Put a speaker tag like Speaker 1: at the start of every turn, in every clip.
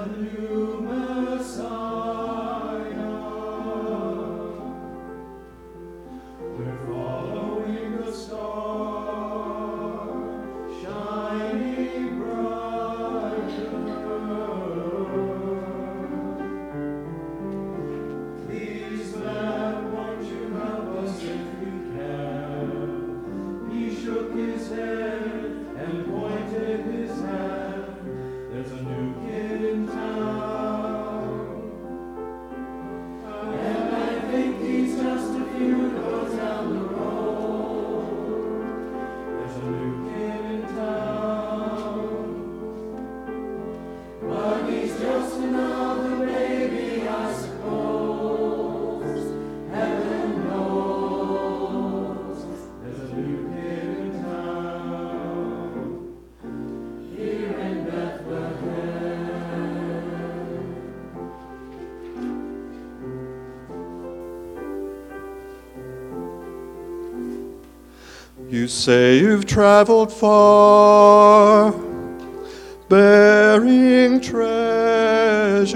Speaker 1: You say you've traveled far, bearing treasure.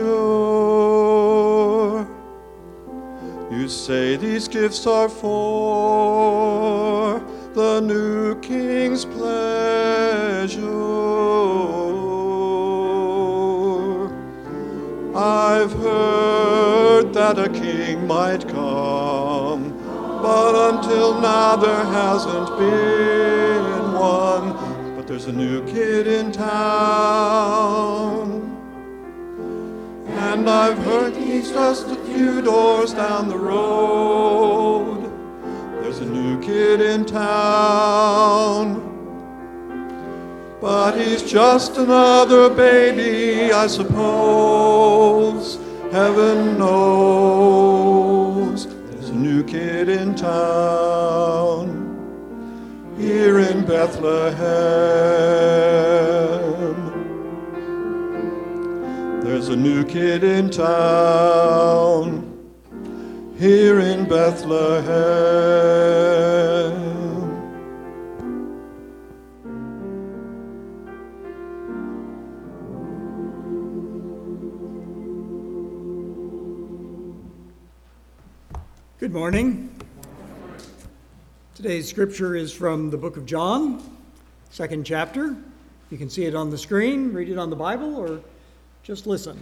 Speaker 1: You say these gifts are for the new king's pleasure. I've heard that a king might come, but until now there hasn't been one. But there's a new kid in town, and I've heard he's just a few doors down the road. There's a new kid in town, but he's just another baby, I suppose. Heaven knows. There's a new kid in town, here in Bethlehem. There's a new kid in town, here in Bethlehem.
Speaker 2: Good morning. Today's scripture is from the book of John, 2nd chapter. You can see it on the screen, read it on the Bible, or just listen.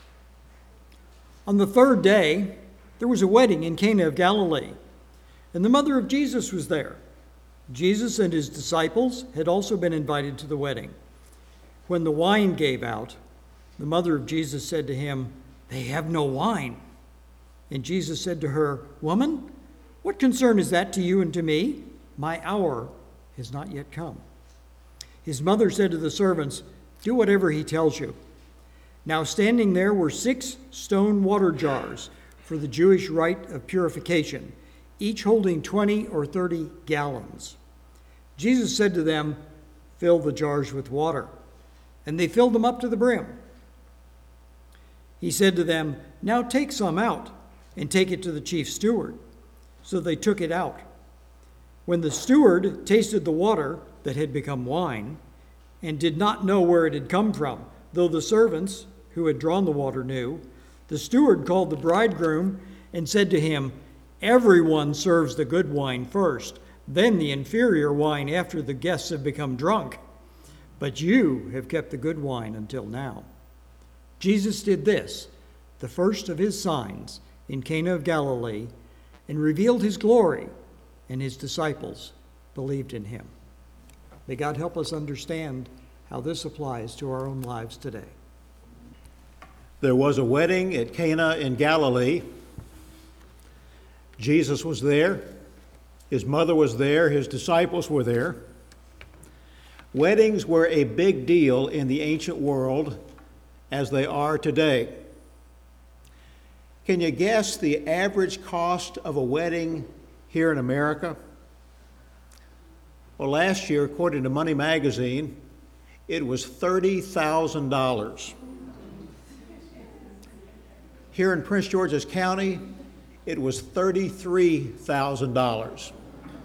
Speaker 2: On the third day, there was a wedding in Cana of Galilee, and the mother of Jesus was there. Jesus and his disciples had also been invited to the wedding. When the wine gave out, the mother of Jesus said to him, "They have no wine." And Jesus said to her, "Woman, what concern is that to you and to me? My hour has not yet come." His mother said to the servants, "Do whatever he tells you." Now standing there were 6 stone water jars for the Jewish rite of purification, each holding 20 or 30 gallons. Jesus said to them, "Fill the jars with water." And they filled them up to the brim. He said to them, "Now take some out and take it to the chief steward." So they took it out. When the steward tasted the water that had become wine and did not know where it had come from, though the servants who had drawn the water knew, the steward called the bridegroom and said to him, "Everyone serves the good wine first, then the inferior wine after the guests have become drunk. But you have kept the good wine until now." Jesus did this, the first of his signs, in Cana of Galilee, and revealed his glory, and his disciples believed in him. May God help us understand how this applies to our own lives today.
Speaker 3: There was a wedding at Cana in Galilee. Jesus was there. His mother was there. His disciples were there. Weddings were a big deal in the ancient world, as they are today. Can you guess the average cost of a wedding here in America? Well, last year, according to Money Magazine, it was $30,000. Here in Prince George's County, it was $33,000.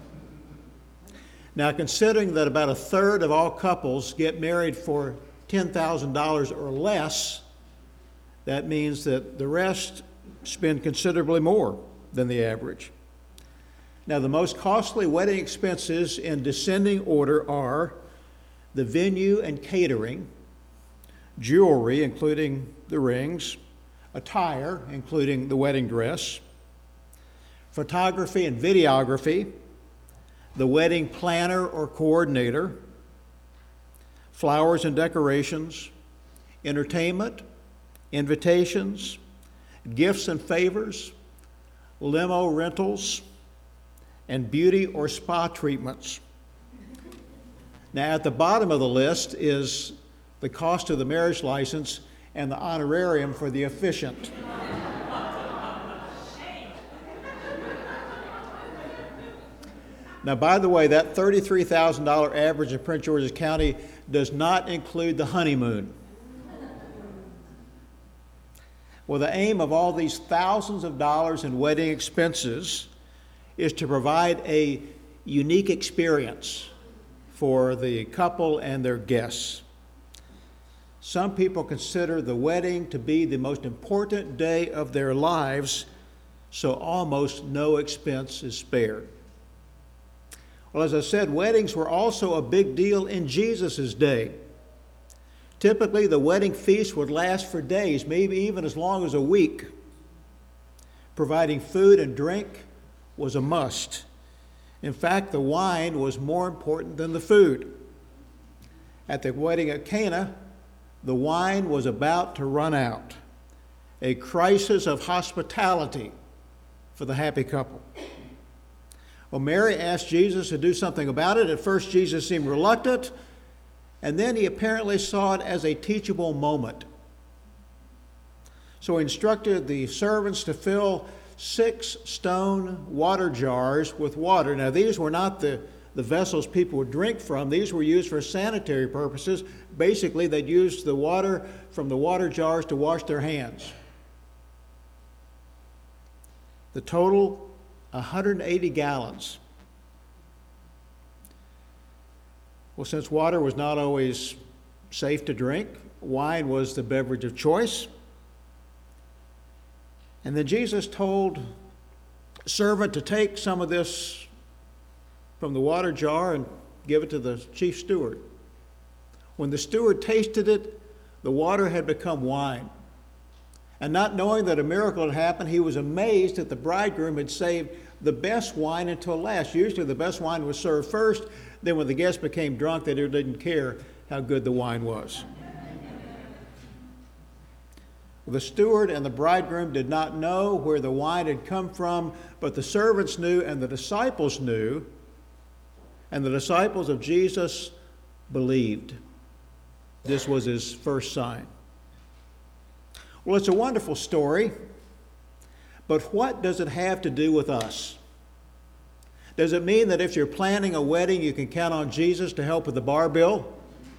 Speaker 3: Now, considering that about 1/3 of all couples get married for $10,000 or less, That means that the rest spend considerably more than the average. Now, the most costly wedding expenses in descending order are the venue and catering, jewelry, including the rings, attire, including the wedding dress, photography and videography, the wedding planner or coordinator, flowers and decorations, entertainment, invitations, gifts and favors, limo rentals, and beauty or spa treatments. Now, at the bottom of the list is the cost of the marriage license and the honorarium for the officiant. Now, by the way, that $33,000 average in Prince George's County does not include the honeymoon. Well, the aim of all these thousands of dollars in wedding expenses is to provide a unique experience for the couple and their guests. Some people consider the wedding to be the most important day of their lives, so almost no expense is spared. Well, as I said, weddings were also a big deal in Jesus' day. Typically, the wedding feast would last for days, maybe even as long as a week. Providing food and drink was a must. In fact, the wine was more important than the food. At the wedding at Cana, the wine was about to run out, a crisis of hospitality for the happy couple. Well, Mary asked Jesus to do something about it. At first, Jesus seemed reluctant, and then he apparently saw it as a teachable moment. So he instructed the servants to fill 6 stone water jars with water. Now, these were not the vessels people would drink from. These were used for sanitary purposes. Basically, they'd use the water from the water jars to wash their hands. The total, 180 gallons. Well, since water was not always safe to drink, wine was the beverage of choice. And then Jesus told a servant to take some of this from the water jar and give it to the chief steward. When the steward tasted it, the water had become wine. And not knowing that a miracle had happened, he was amazed that the bridegroom had saved the best wine until last. Usually the best wine was served first. Then when the guests became drunk, they didn't care how good the wine was. The steward and the bridegroom did not know where the wine had come from, but the servants knew and the disciples knew, and the disciples of Jesus believed. This was his first sign. Well, it's a wonderful story, but what does it have to do with us? Does it mean that if you're planning a wedding, you can count on Jesus to help with the bar bill?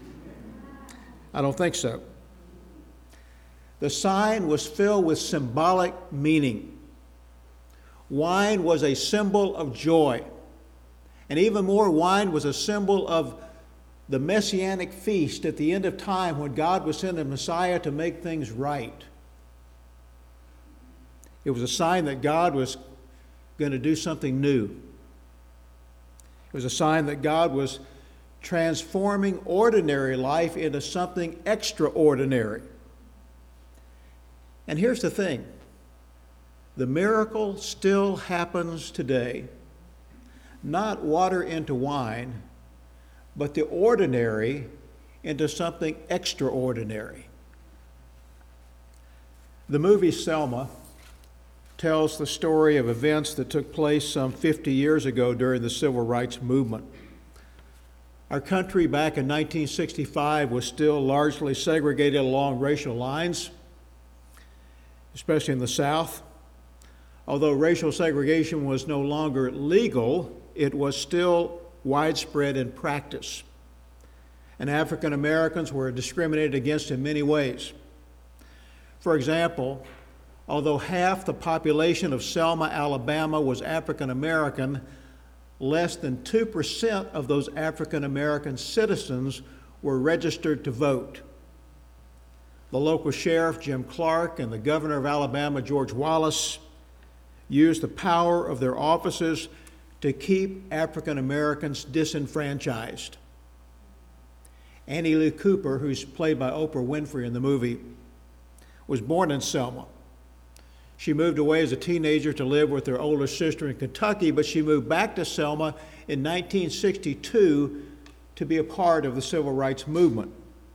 Speaker 3: I don't think so. The sign was filled with symbolic meaning. Wine was a symbol of joy. And even more, wine was a symbol of the messianic feast at the end of time when God would send a Messiah to make things right. It was a sign that God was going to do something new. It was a sign that God was transforming ordinary life into something extraordinary. And here's the thing. The miracle still happens today. Not water into wine, but the ordinary into something extraordinary. The movie Selma tells the story of events that took place some 50 years ago during the Civil Rights Movement. Our country back in 1965 was still largely segregated along racial lines, especially in the South. Although racial segregation was no longer legal, it was still widespread in practice. And African Americans were discriminated against in many ways. For example, although half the population of Selma, Alabama was African American, less than 2% of those African American citizens were registered to vote. The local sheriff, Jim Clark, and the governor of Alabama, George Wallace, used the power of their offices to keep African Americans disenfranchised. Annie Lee Cooper, who's played by Oprah Winfrey in the movie, was born in Selma. She moved away as a teenager to live with her older sister in Kentucky, but she moved back to Selma in 1962 to be a part of the civil rights movement.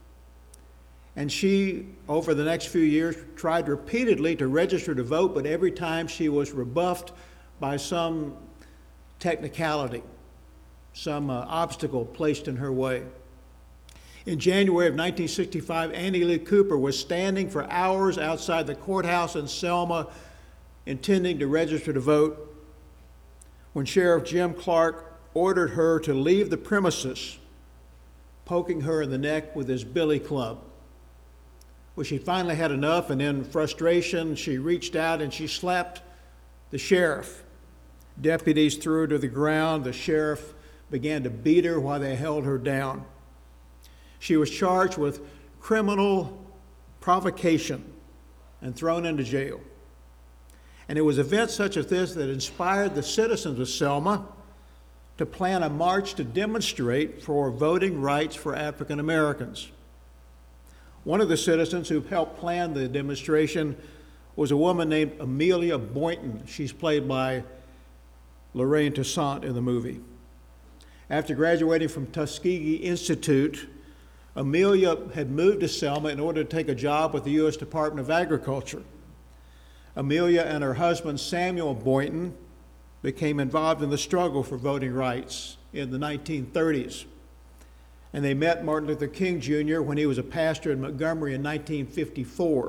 Speaker 3: And she, over the next few years, tried repeatedly to register to vote, but every time she was rebuffed by some technicality, some obstacle placed in her way. In January of 1965, Annie Lee Cooper was standing for hours outside the courthouse in Selma, intending to register to vote, when Sheriff Jim Clark ordered her to leave the premises, poking her in the neck with his billy club. Well, she finally had enough, and in frustration, she reached out and she slapped the sheriff. Deputies threw her to the ground. The sheriff began to beat her while they held her down. She was charged with criminal provocation and thrown into jail. And it was events such as this that inspired the citizens of Selma to plan a march to demonstrate for voting rights for African Americans. One of the citizens who helped plan the demonstration was a woman named Amelia Boynton. She's played by Lorraine Toussaint in the movie. After graduating from Tuskegee Institute, Amelia had moved to Selma in order to take a job with the U.S. Department of Agriculture. Amelia and her husband, Samuel Boynton, became involved in the struggle for voting rights in the 1930s. And they met Martin Luther King Jr. when he was a pastor in Montgomery in 1954.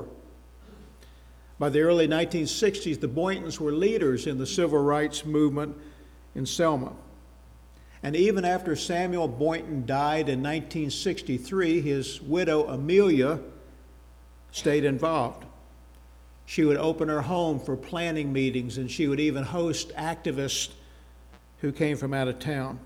Speaker 3: By the early 1960s, the Boyntons were leaders in the civil rights movement in Selma. And even after Samuel Boynton died in 1963, his widow, Amelia, stayed involved. She would open her home for planning meetings, and she would even host activists who came from out of town.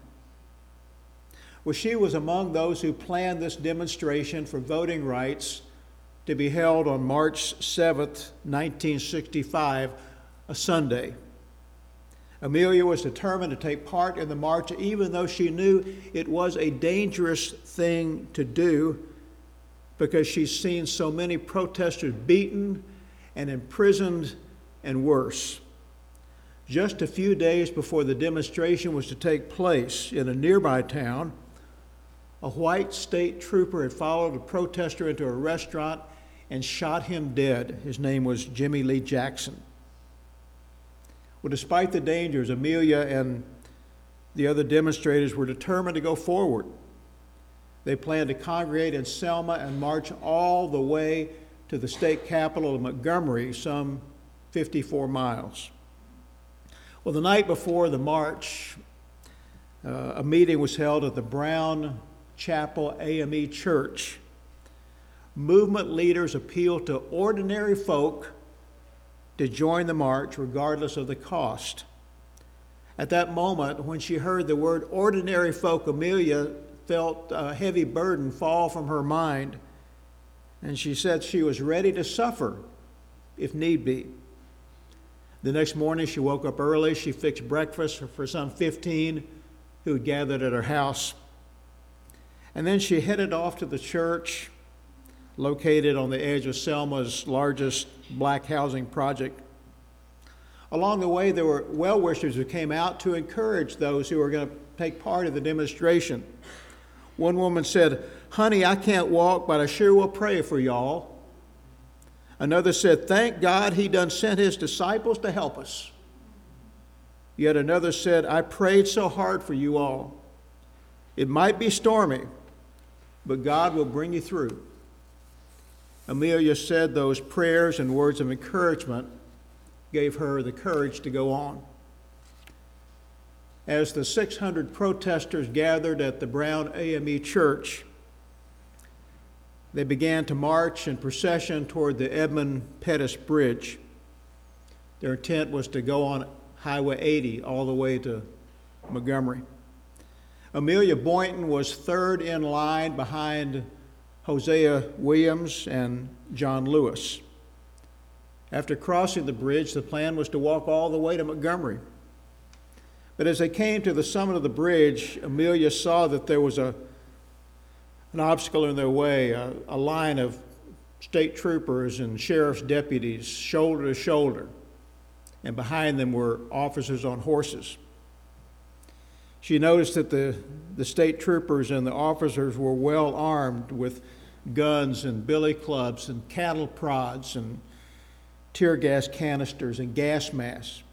Speaker 3: Well, she was among those who planned this demonstration for voting rights to be held on March 7th, 1965, a Sunday. Amelia was determined to take part in the march, even though she knew it was a dangerous thing to do because she's seen so many protesters beaten and imprisoned and worse. Just a few days before the demonstration was to take place in a nearby town, a white state trooper had followed a protester into a restaurant and shot him dead. His name was Jimmy Lee Jackson. Well, despite the dangers, Amelia and the other demonstrators were determined to go forward. They planned to congregate in Selma and march all the way to the state capital of Montgomery, some 54 miles. Well, the night before the march, a meeting was held at the Brown Chapel AME Church. Movement leaders appealed to ordinary folk to join the march regardless of the cost. At that moment, when she heard the word ordinary folk, Amelia felt a heavy burden fall from her mind, and she said she was ready to suffer if need be. The next morning, she woke up early. She fixed breakfast for some 15 who had gathered at her house. And then she headed off to the church located on the edge of Selma's largest black housing project. Along the way, there were well-wishers who came out to encourage those who were going to take part in the demonstration. One woman said, "Honey, I can't walk, but I sure will pray for y'all." Another said, "Thank God he done sent his disciples to help us." Yet another said, "I prayed so hard for you all. It might be stormy, but God will bring you through." Amelia said those prayers and words of encouragement gave her the courage to go on. As the 600 protesters gathered at the Brown AME Church, they began to march in procession toward the Edmund Pettus Bridge. Their intent was to go on Highway 80 all the way to Montgomery. Amelia Boynton was third in line behind Hosea Williams and John Lewis. After crossing the bridge, the plan was to walk all the way to Montgomery. But as they came to the summit of the bridge, Amelia saw that there was an obstacle in their way, a line of state troopers and sheriff's deputies, shoulder to shoulder, and behind them were officers on horses. She noticed that the state troopers and the officers were well armed with guns and billy clubs and cattle prods and tear gas canisters and gas masks.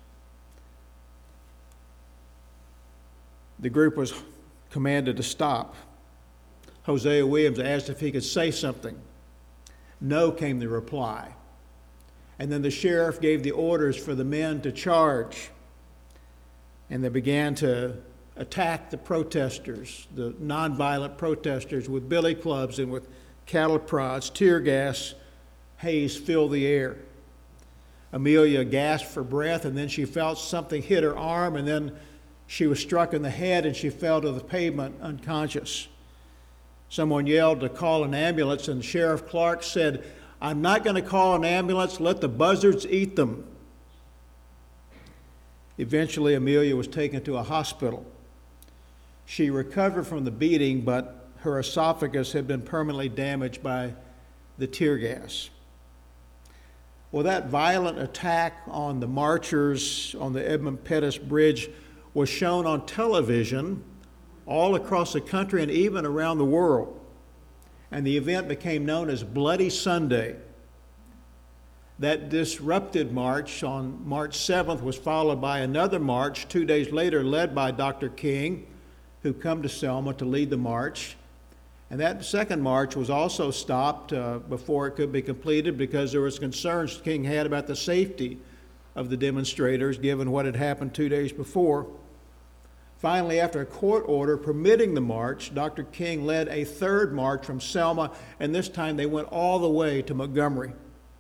Speaker 3: The group was commanded to stop. Hosea Williams asked if he could say something. No, came the reply. And then the sheriff gave the orders for the men to charge. And they began to attack the protesters, the nonviolent protesters, with billy clubs and with cattle prods. Tear gas haze filled the air. Amelia gasped for breath, and then she felt something hit her arm, and then she was struck in the head and she fell to the pavement unconscious. Someone yelled to call an ambulance, and Sheriff Clark said, "I'm not going to call an ambulance, let the buzzards eat them." Eventually, Amelia was taken to a hospital. She recovered from the beating, but her esophagus had been permanently damaged by the tear gas. Well, that violent attack on the marchers on the Edmund Pettus Bridge was shown on television all across the country and even around the world. And the event became known as Bloody Sunday. That disrupted march on March 7th was followed by another march 2 days later led by Dr. King, who come to Selma to lead the march. And that second march was also stopped before it could be completed because there was concerns King had about the safety of the demonstrators given what had happened 2 days before. Finally, after a court order permitting the march, Dr. King led a third march from Selma, and this time they went all the way to Montgomery.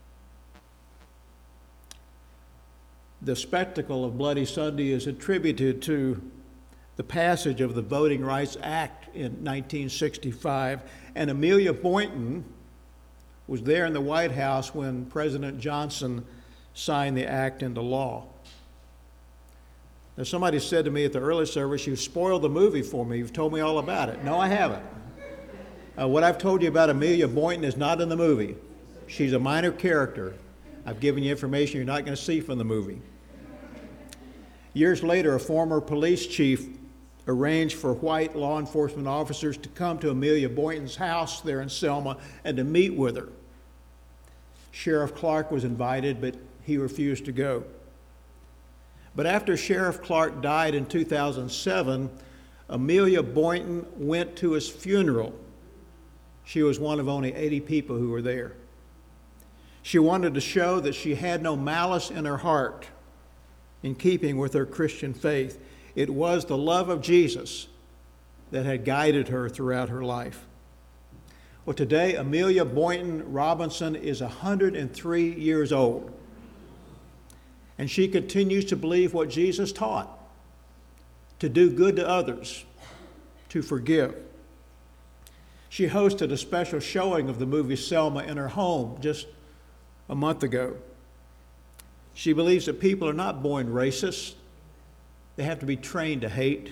Speaker 3: The spectacle of Bloody Sunday is attributed to the passage of the Voting Rights Act in 1965, and Amelia Boynton was there in the White House when President Johnson signed the act into law. Now, somebody said to me at the early service, "You've spoiled the movie for me. You've told me all about it." No, I haven't. What I've told you about Amelia Boynton is not in the movie. She's a minor character. I've given you information you're not going to see from the movie. Years later, a former police chief arranged for white law enforcement officers to come to Amelia Boynton's house there in Selma and to meet with her. Sheriff Clark was invited, but he refused to go. But after Sheriff Clark died in 2007, Amelia Boynton went to his funeral. She was one of only 80 people who were there. She wanted to show that she had no malice in her heart, in keeping with her Christian faith. It was the love of Jesus that had guided her throughout her life. Well, today, Amelia Boynton Robinson is 103 years old. And she continues to believe what Jesus taught, to do good to others, to forgive. She hosted a special showing of the movie Selma in her home just a month ago. She believes that people are not born racist. They have to be trained to hate.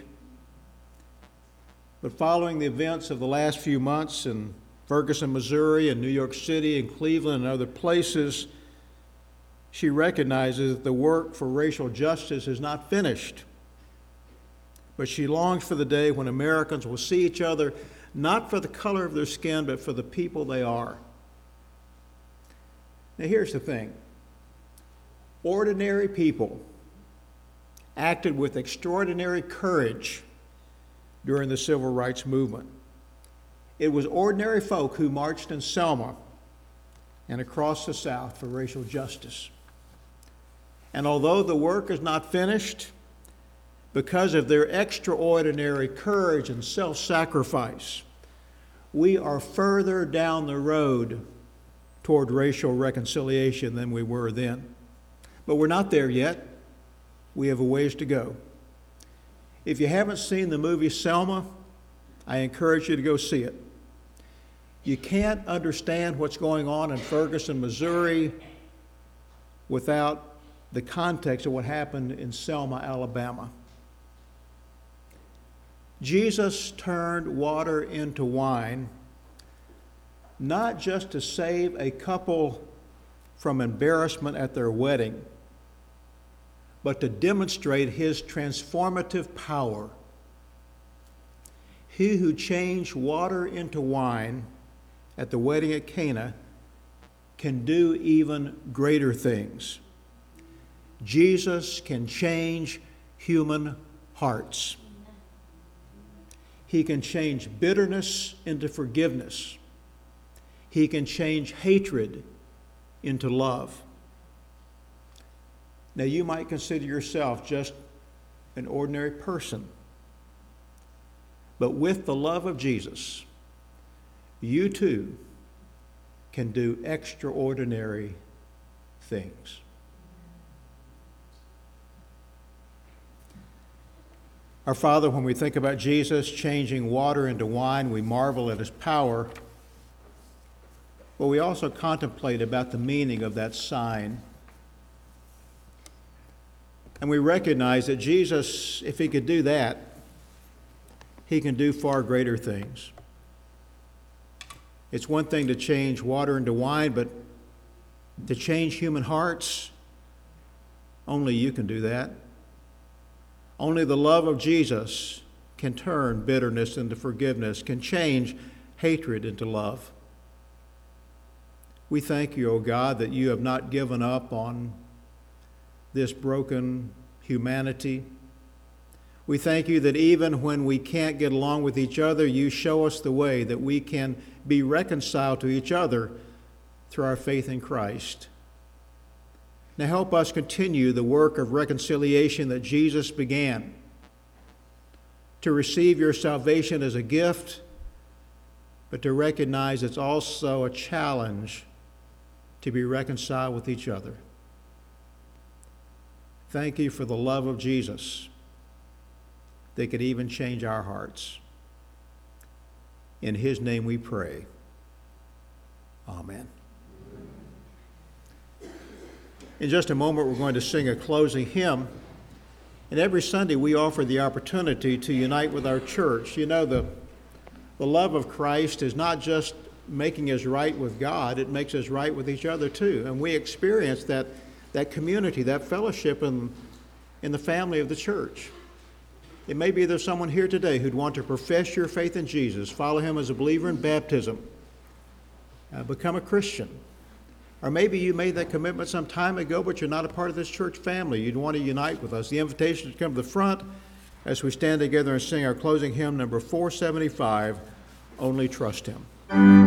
Speaker 3: But following the events of the last few months in Ferguson, Missouri, and New York City, and Cleveland, and other places, she recognizes that the work for racial justice is not finished. But she longs for the day when Americans will see each other not for the color of their skin, but for the people they are. Now, here's the thing. Ordinary people acted with extraordinary courage during the Civil Rights Movement. It was ordinary folk who marched in Selma and across the South for racial justice. And although the work is not finished, because of their extraordinary courage and self-sacrifice, we are further down the road toward racial reconciliation than we were then. But we're not there yet. We have a ways to go. If you haven't seen the movie Selma, I encourage you to go see it. You can't understand what's going on in Ferguson, Missouri without the context of what happened in Selma, Alabama. Jesus turned water into wine, not just to save a couple from embarrassment at their wedding, but to demonstrate his transformative power. He who changed water into wine at the wedding at Cana can do even greater things. Jesus can change human hearts. He can change bitterness into forgiveness. He can change hatred into love. Now, you might consider yourself just an ordinary person, but with the love of Jesus, you too can do extraordinary things. Our Father, when we think about Jesus changing water into wine, we marvel at his power, but we also contemplate about the meaning of that sign. And we recognize that Jesus, if he could do that, he can do far greater things. It's one thing to change water into wine, but to change human hearts, only you can do that. Only the love of Jesus can turn bitterness into forgiveness, can change hatred into love. We thank you, O God, that you have not given up on this broken humanity. We thank you that even when we can't get along with each other, you show us the way that we can be reconciled to each other through our faith in Christ. Now help us continue the work of reconciliation that Jesus began, to receive your salvation as a gift, but to recognize it's also a challenge to be reconciled with each other. Thank you for the love of Jesus that could even change our hearts. In his name we pray. Amen. In just a moment, we're going to sing a closing hymn. And every Sunday, we offer the opportunity to unite with our church. You know, the love of Christ is not just making us right with God, it makes us right with each other too. And we experience that community, that fellowship in the family of the church. It may be there's someone here today who'd want to profess your faith in Jesus, follow him as a believer in baptism, become a Christian. Or maybe you made that commitment some time ago, but you're not a part of this church family. You'd want to unite with us. The invitation is to come to the front as we stand together and sing our closing hymn, number 475, Only Trust Him.